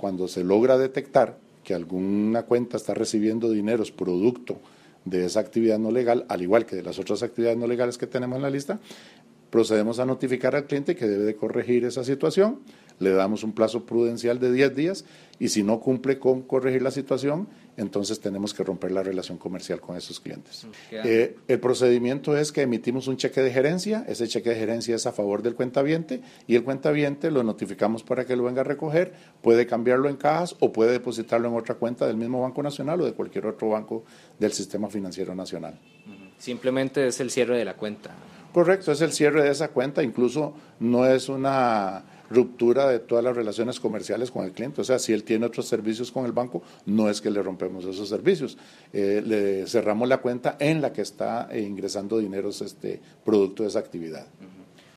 cuando se logra detectar que alguna cuenta está recibiendo dineros producto de esa actividad no legal, al igual que de las otras actividades no legales que tenemos en la lista, procedemos a notificar al cliente que debe de corregir esa situación, le damos un plazo prudencial de 10 días y si no cumple con corregir la situación, entonces tenemos que romper la relación comercial con esos clientes. El procedimiento es que emitimos un cheque de gerencia, ese cheque de gerencia es a favor del cuentaviente y el cuentaviente lo notificamos para que lo venga a recoger, puede cambiarlo en cajas o puede depositarlo en otra cuenta del mismo Banco Nacional o de cualquier otro banco del Sistema Financiero Nacional. Simplemente es el cierre de la cuenta. Correcto, es el cierre de esa cuenta, incluso no es una ruptura de todas las relaciones comerciales con el cliente, o sea, si él tiene otros servicios con el banco, no es que le rompemos esos servicios, le cerramos la cuenta en la que está ingresando dineros producto de esa actividad.